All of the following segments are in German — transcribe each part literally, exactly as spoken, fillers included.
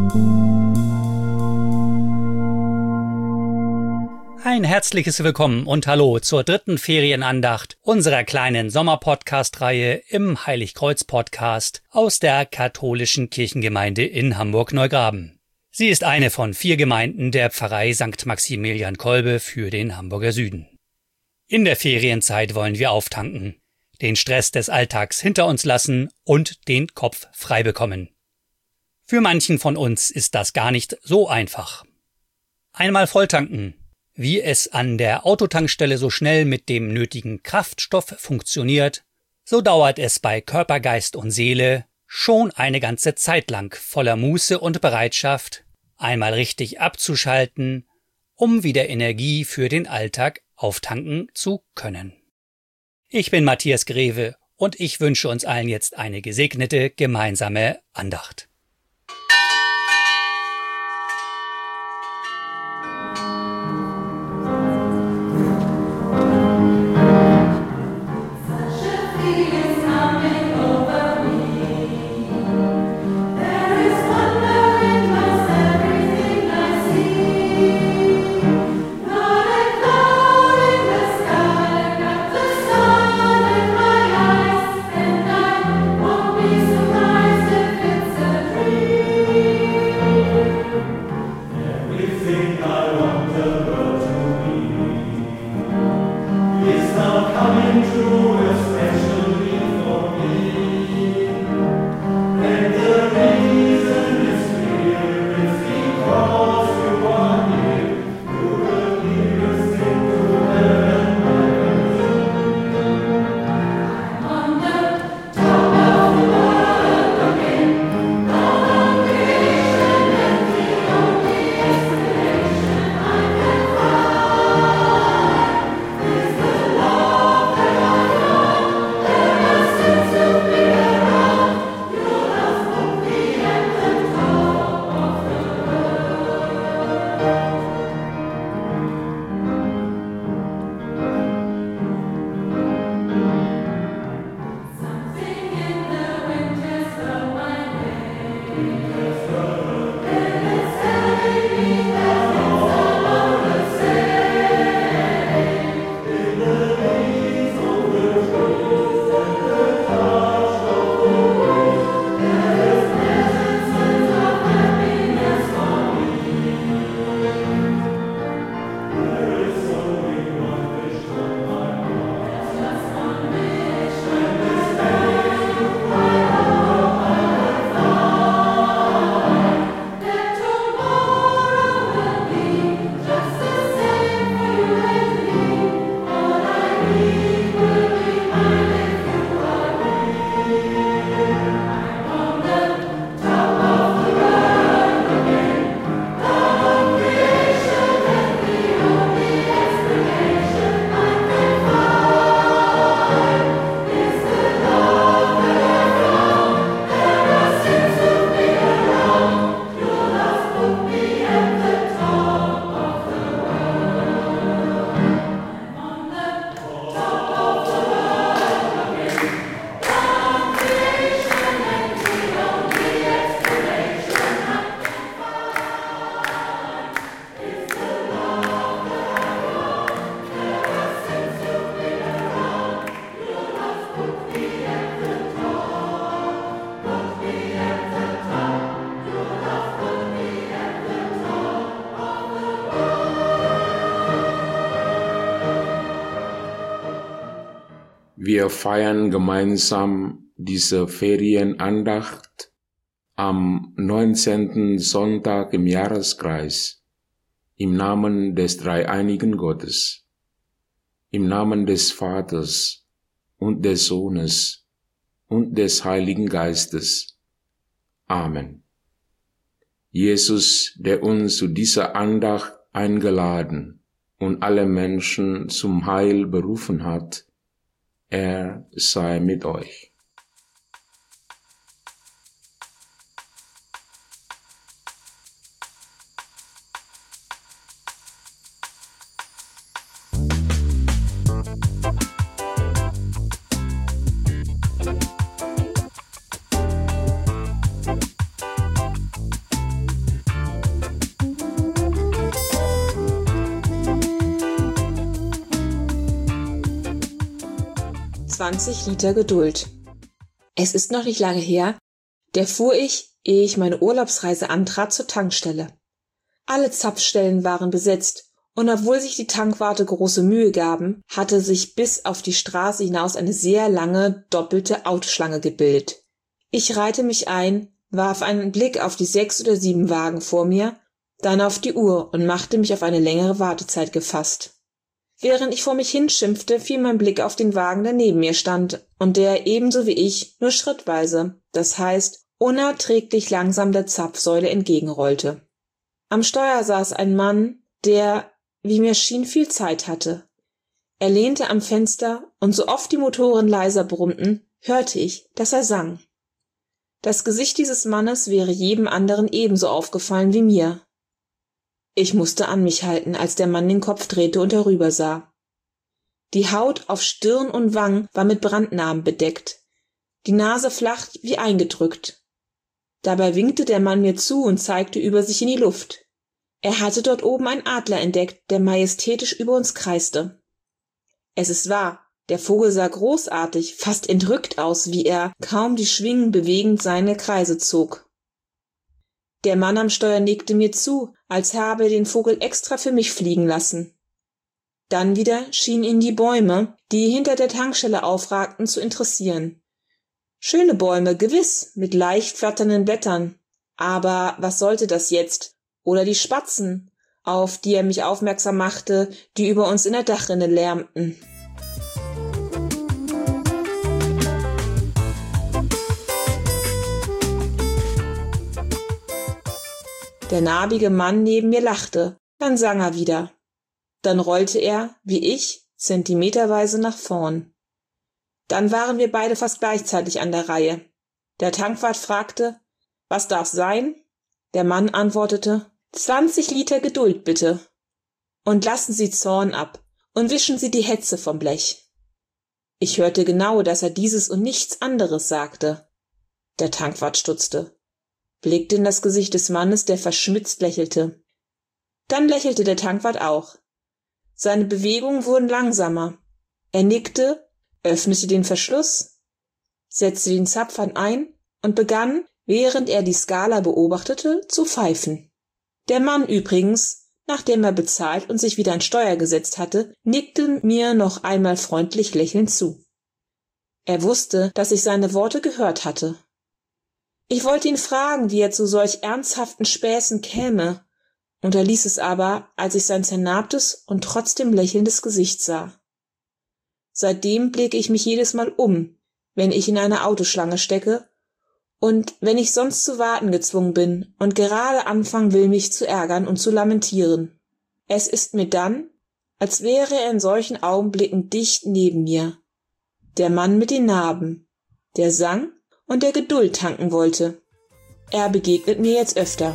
Ein herzliches Willkommen und Hallo zur dritten Ferienandacht unserer kleinen Sommerpodcast-Reihe im Heiligkreuz-Podcast aus der katholischen Kirchengemeinde in Hamburg-Neugraben. Sie ist eine von vier Gemeinden der Pfarrei Sankt Maximilian Kolbe für den Hamburger Süden. In der Ferienzeit wollen wir auftanken, den Stress des Alltags hinter uns lassen und den Kopf frei bekommen. Für manchen von uns ist das gar nicht so einfach. Einmal volltanken. Wie es an der Autotankstelle so schnell mit dem nötigen Kraftstoff funktioniert, so dauert es bei Körper, Geist und Seele schon eine ganze Zeit lang voller Muße und Bereitschaft, einmal richtig abzuschalten, um wieder Energie für den Alltag auftanken zu können. Ich bin Matthias Greve und ich wünsche uns allen jetzt eine gesegnete gemeinsame Andacht. Wir feiern gemeinsam diese Ferienandacht am neunzehnten Sonntag im Jahreskreis, im Namen des dreieinigen Gottes, im Namen des Vaters und des Sohnes und des Heiligen Geistes. Amen. Jesus, der uns zu dieser Andacht eingeladen und alle Menschen zum Heil berufen hat, er sei mit euch. zwanzig Liter Geduld. Es ist noch nicht lange her, da fuhr ich, ehe ich meine Urlaubsreise antrat, zur Tankstelle. Alle Zapfstellen waren besetzt, und obwohl sich die Tankwarte große Mühe gaben, hatte sich bis auf die Straße hinaus eine sehr lange, doppelte Autoschlange gebildet. Ich reihte mich ein, warf einen Blick auf die sechs oder sieben Wagen vor mir, dann auf die Uhr und machte mich auf eine längere Wartezeit gefasst. Während ich vor mich hinschimpfte, fiel mein Blick auf den Wagen, der neben mir stand und der ebenso wie ich nur schrittweise, das heißt unerträglich langsam der Zapfsäule entgegenrollte. Am Steuer saß ein Mann, der, wie mir schien, viel Zeit hatte. Er lehnte am Fenster, und so oft die Motoren leiser brummten, hörte ich, dass er sang. Das Gesicht dieses Mannes wäre jedem anderen ebenso aufgefallen wie mir. Ich musste an mich halten, als der Mann den Kopf drehte und herübersah. Die Haut auf Stirn und Wangen war mit Brandnarben bedeckt, die Nase flach wie eingedrückt. Dabei winkte der Mann mir zu und zeigte über sich in die Luft. Er hatte dort oben einen Adler entdeckt, der majestätisch über uns kreiste. Es ist wahr, der Vogel sah großartig, fast entrückt aus, wie er, kaum die Schwingen bewegend, seine Kreise zog. Der Mann am Steuer nickte mir zu, als habe er den Vogel extra für mich fliegen lassen. Dann wieder schienen ihn die Bäume, die hinter der Tankstelle aufragten, zu interessieren. Schöne Bäume, gewiss, mit leicht flatternden Blättern. Aber was sollte das jetzt? Oder die Spatzen, auf die er mich aufmerksam machte, die über uns in der Dachrinne lärmten. Der narbige Mann neben mir lachte, dann sang er wieder. Dann rollte er, wie ich, zentimeterweise nach vorn. Dann waren wir beide fast gleichzeitig an der Reihe. Der Tankwart fragte, was darf sein? Der Mann antwortete, zwanzig Liter Geduld bitte. Und lassen Sie Zorn ab und wischen Sie die Hetze vom Blech. Ich hörte genau, dass er dieses und nichts anderes sagte. Der Tankwart stutzte, blickte in das Gesicht des Mannes, der verschmitzt lächelte. Dann lächelte der Tankwart auch. Seine Bewegungen wurden langsamer. Er nickte, öffnete den Verschluss, setzte den Zapfhahn ein und begann, während er die Skala beobachtete, zu pfeifen. Der Mann übrigens, nachdem er bezahlt und sich wieder an Steuer gesetzt hatte, nickte mir noch einmal freundlich lächelnd zu. Er wusste, dass ich seine Worte gehört hatte. Ich wollte ihn fragen, wie er zu solch ernsthaften Späßen käme, unterließ es aber, als ich sein zernarbtes und trotzdem lächelndes Gesicht sah. Seitdem blicke ich mich jedes Mal um, wenn ich in einer Autoschlange stecke und wenn ich sonst zu warten gezwungen bin und gerade anfangen will, mich zu ärgern und zu lamentieren. Es ist mir dann, als wäre er in solchen Augenblicken dicht neben mir. Der Mann mit den Narben, der sang und der Geduld tanken wollte. Er begegnet mir jetzt öfter.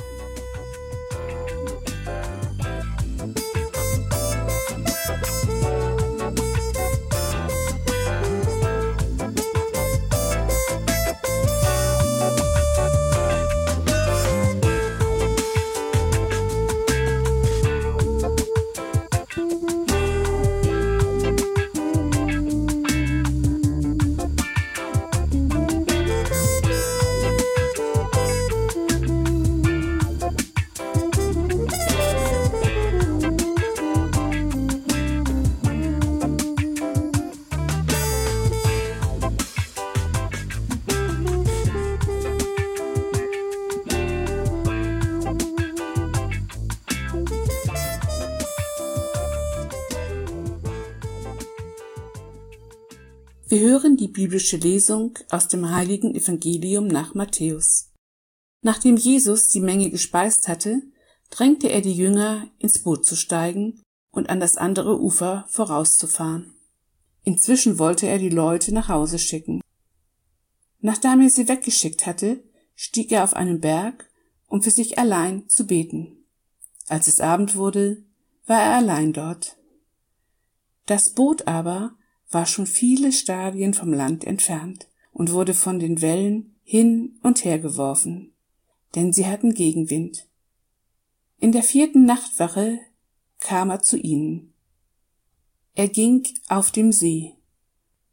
Wir hören die biblische Lesung aus dem heiligen Evangelium nach Matthäus. Nachdem Jesus die Menge gespeist hatte, drängte er die Jünger, ins Boot zu steigen und an das andere Ufer vorauszufahren. Inzwischen wollte er die Leute nach Hause schicken. Nachdem er sie weggeschickt hatte, stieg er auf einen Berg, um für sich allein zu beten. Als es Abend wurde, war er allein dort. Das Boot aber war schon viele Stadien vom Land entfernt und wurde von den Wellen hin und her geworfen, denn sie hatten Gegenwind. In der vierten Nachtwache kam er zu ihnen. Er ging auf dem See.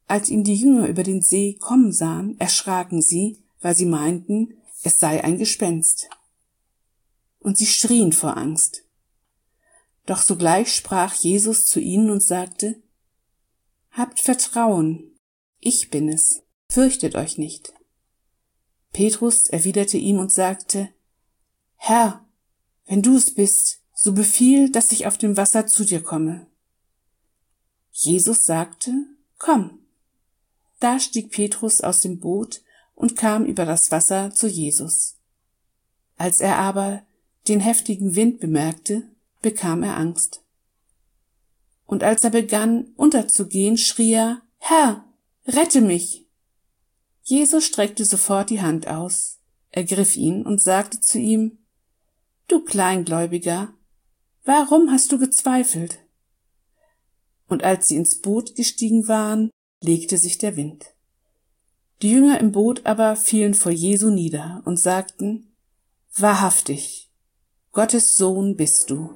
Als ihn die Jünger über den See kommen sahen, erschraken sie, weil sie meinten, es sei ein Gespenst. Und sie schrien vor Angst. Doch sogleich sprach Jesus zu ihnen und sagte: Habt Vertrauen, ich bin es, fürchtet euch nicht. Petrus erwiderte ihm und sagte: Herr, wenn du es bist, so befiehl, dass ich auf dem Wasser zu dir komme. Jesus sagte: Komm. Da stieg Petrus aus dem Boot und kam über das Wasser zu Jesus. Als er aber den heftigen Wind bemerkte, bekam er Angst. Und als er begann, unterzugehen, schrie er: Herr, rette mich! Jesus streckte sofort die Hand aus, ergriff ihn und sagte zu ihm: Du Kleingläubiger, warum hast du gezweifelt? Und als sie ins Boot gestiegen waren, legte sich der Wind. Die Jünger im Boot aber fielen vor Jesu nieder und sagten: Wahrhaftig, Gottes Sohn bist du.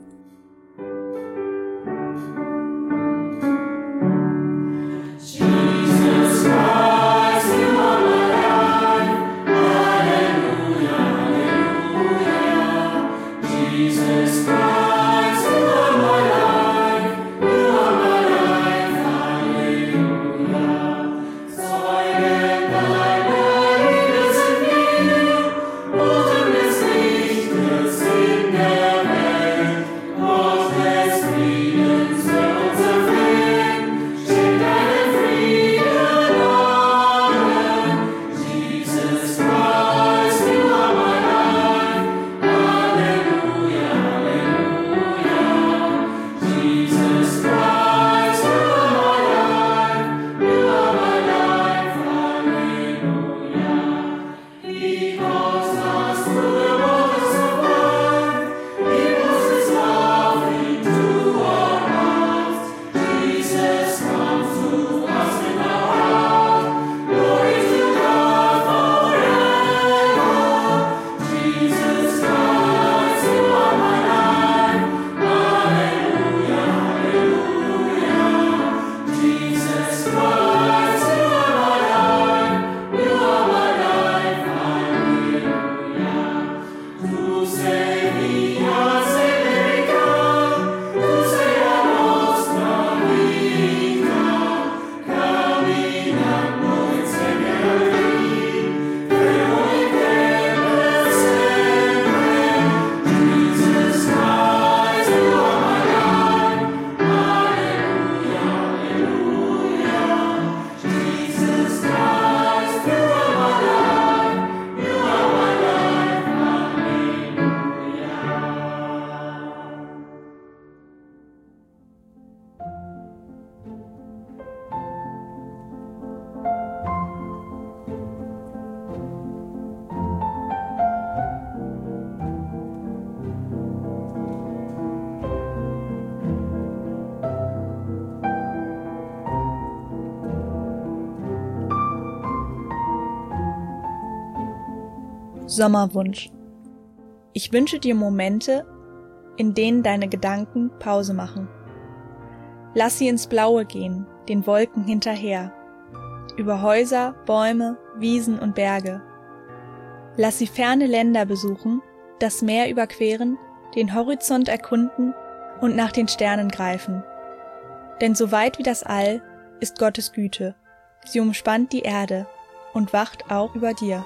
Sommerwunsch. Ich wünsche dir Momente, in denen deine Gedanken Pause machen. Lass sie ins Blaue gehen, den Wolken hinterher, über Häuser, Bäume, Wiesen und Berge. Lass sie ferne Länder besuchen, das Meer überqueren, den Horizont erkunden und nach den Sternen greifen. Denn so weit wie das All ist Gottes Güte. Sie umspannt die Erde und wacht auch über dir.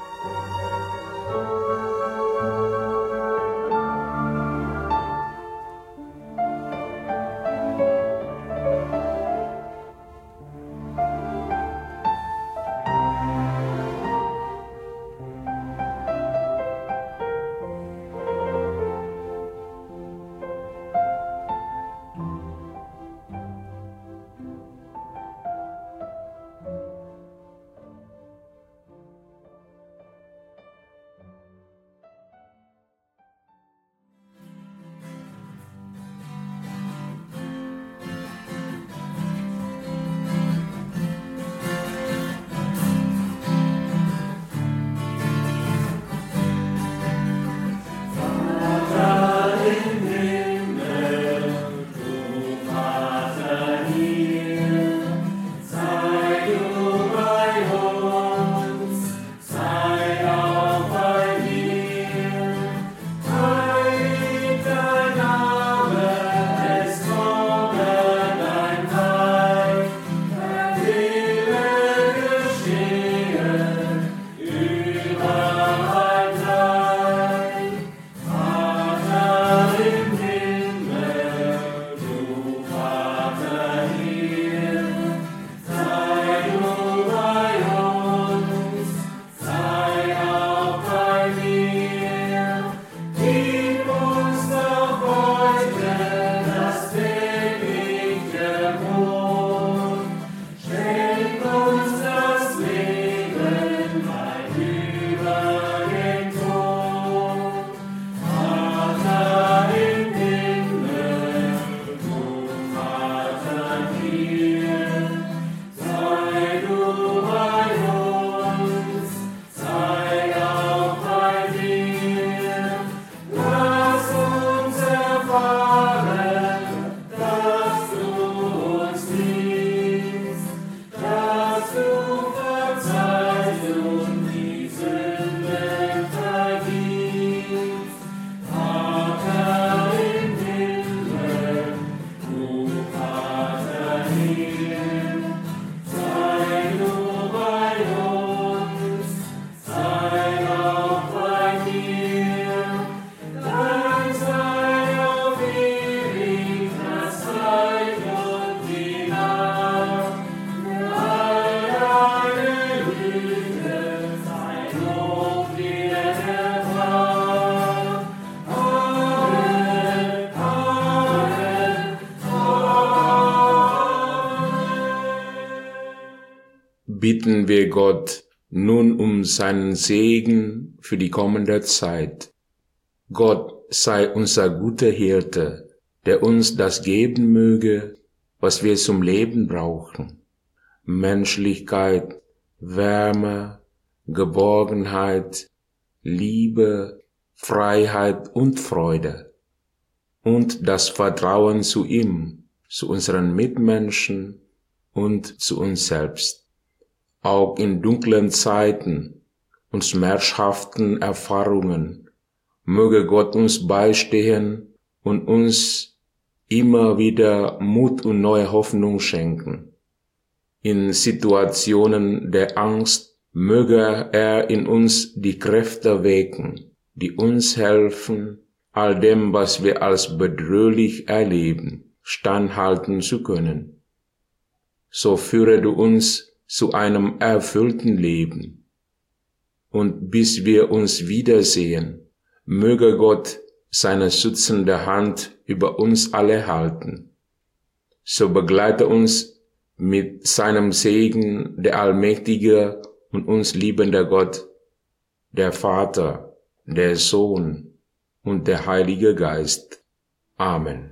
bitten wir Gott nun um seinen Segen für die kommende Zeit. Gott sei unser guter Hirte, der uns das geben möge, was wir zum Leben brauchen. Menschlichkeit, Wärme, Geborgenheit, Liebe, Freiheit und Freude. Und das Vertrauen zu ihm, zu unseren Mitmenschen und zu uns selbst. Auch in dunklen Zeiten und schmerzhaften Erfahrungen möge Gott uns beistehen und uns immer wieder Mut und neue Hoffnung schenken. In Situationen der Angst möge er in uns die Kräfte wecken, die uns helfen, all dem, was wir als bedrohlich erleben, standhalten zu können. So führe du uns zu einem erfüllten Leben. Und bis wir uns wiedersehen, möge Gott seine schützende Hand über uns alle halten. So begleite uns mit seinem Segen der allmächtige und uns liebende Gott, der Vater, der Sohn und der Heilige Geist. Amen.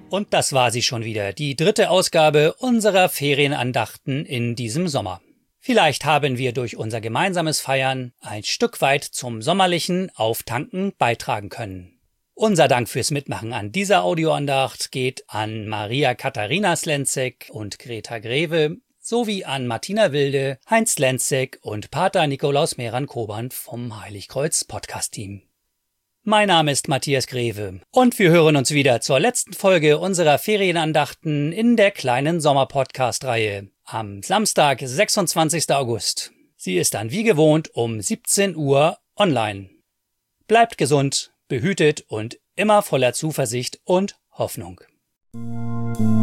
Und das war sie schon wieder, die dritte Ausgabe unserer Ferienandachten in diesem Sommer. Vielleicht haben wir durch unser gemeinsames Feiern ein Stück weit zum sommerlichen Auftanken beitragen können. Unser Dank fürs Mitmachen an dieser Audioandacht geht an Maria Katharina Slenzek und Greta Greve sowie an Martina Wilde, Heinz Slenzek und Pater Nikolaus Meran-Koband vom Heiligkreuz Podcast-Team. Mein Name ist Matthias Greve und wir hören uns wieder zur letzten Folge unserer Ferienandachten in der kleinen Sommer-Podcast-Reihe am Samstag, sechsundzwanzigsten August. Sie ist dann wie gewohnt um siebzehn Uhr online. Bleibt gesund, behütet und immer voller Zuversicht und Hoffnung.